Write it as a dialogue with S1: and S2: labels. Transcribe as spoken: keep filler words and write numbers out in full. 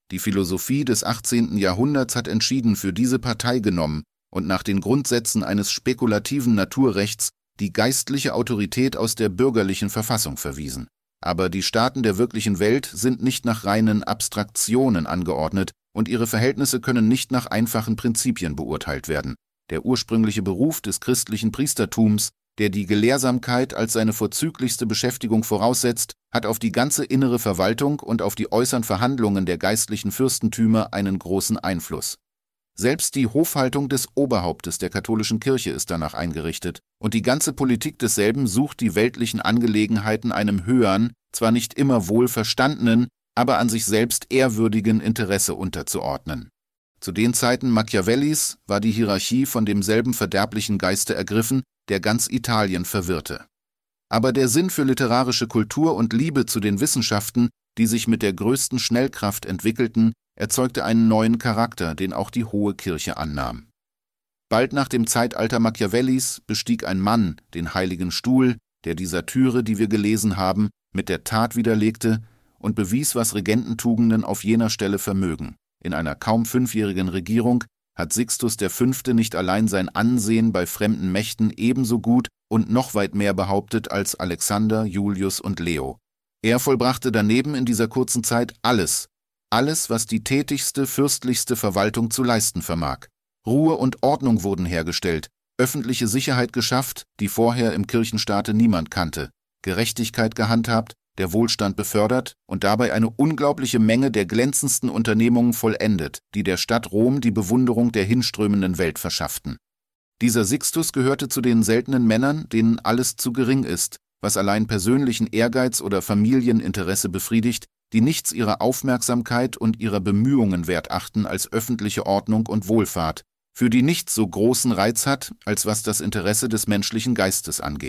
S1: Die Philosophie des achtzehnten Jahrhunderts hat entschieden für diese Partei genommen und nach den Grundsätzen eines spekulativen Naturrechts die geistliche Autorität aus der bürgerlichen Verfassung verwiesen. Aber die Staaten der wirklichen Welt sind nicht nach reinen Abstraktionen angeordnet und ihre Verhältnisse können nicht nach einfachen Prinzipien beurteilt werden. Der ursprüngliche Beruf des christlichen Priestertums, der die Gelehrsamkeit als seine vorzüglichste Beschäftigung voraussetzt, hat auf die ganze innere Verwaltung und auf die äußeren Verhandlungen der geistlichen Fürstentümer einen großen Einfluss. Selbst die Hofhaltung des Oberhauptes der katholischen Kirche ist danach eingerichtet, und die ganze Politik desselben sucht die weltlichen Angelegenheiten einem höheren, zwar nicht immer wohl verstandenen, aber an sich selbst ehrwürdigen Interesse unterzuordnen. Zu den Zeiten Machiavellis war die Hierarchie von demselben verderblichen Geiste ergriffen, der ganz Italien verwirrte. Aber der Sinn für literarische Kultur und Liebe zu den Wissenschaften, die sich mit der größten Schnellkraft entwickelten, erzeugte einen neuen Charakter, den auch die Hohe Kirche annahm. Bald nach dem Zeitalter Machiavellis bestieg ein Mann den heiligen Stuhl, der die Satire, die wir gelesen haben, mit der Tat widerlegte und bewies, was Regententugenden auf jener Stelle vermögen. In einer kaum fünfjährigen Regierung hat Sixtus der Fünfte nicht allein sein Ansehen bei fremden Mächten ebenso gut und noch weit mehr behauptet als Alexander, Julius und Leo. Er vollbrachte daneben in dieser kurzen Zeit alles, alles, was die tätigste, fürstlichste Verwaltung zu leisten vermag. Ruhe und Ordnung wurden hergestellt, öffentliche Sicherheit geschafft, die vorher im Kirchenstaate niemand kannte, Gerechtigkeit gehandhabt, der Wohlstand befördert und dabei eine unglaubliche Menge der glänzendsten Unternehmungen vollendet, die der Stadt Rom die Bewunderung der hinströmenden Welt verschafften. Dieser Sixtus gehörte zu den seltenen Männern, denen alles zu gering ist, was allein persönlichen Ehrgeiz oder Familieninteresse befriedigt, die nichts ihrer Aufmerksamkeit und ihrer Bemühungen wert achten als öffentliche Ordnung und Wohlfahrt, für die nichts so großen Reiz hat, als was das Interesse des menschlichen Geistes angeht.